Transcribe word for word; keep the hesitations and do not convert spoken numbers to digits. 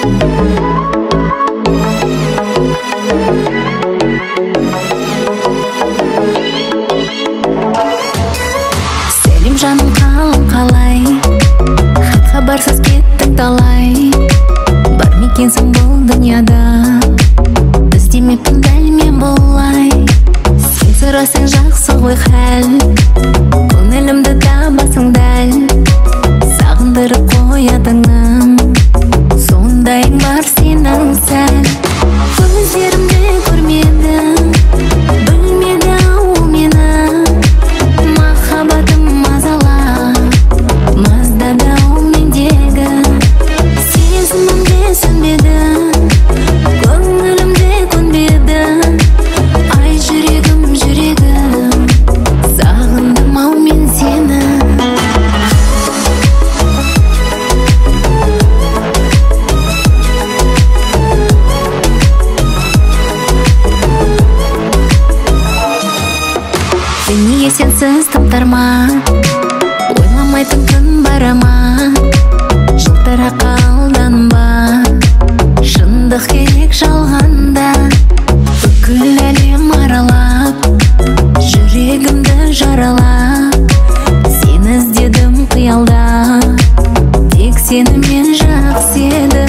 Сәлем жаным, қалың қалай, хат хабарсыз кеттік талай. Бар мекенсің бұл дүнияда, іздемеппін дәл мен бұлай. Сен сұрасаң жақсы ғой хәл, көңілімді табасың дәл. Сағындырып қоятыным, сондайың бар сенің сәл. Көздерімді көрмедің, білмеді ол мені. Махаббатым мазала, маздады ол мендегі. Сезімімде сөнбеді, көңілімде көнбеді. Ай жүрегім, жүрегім, сағындым ау мен сені. Дүние сенсіз тым-тарма, ойламайтын күн бара ма? Жылтырақ алданба, шындық керек жалғанда. Бүкіл әлем аралап, жүрегімді жаралап. Сені іздедім қиялда, тек сені мен жақсы едім.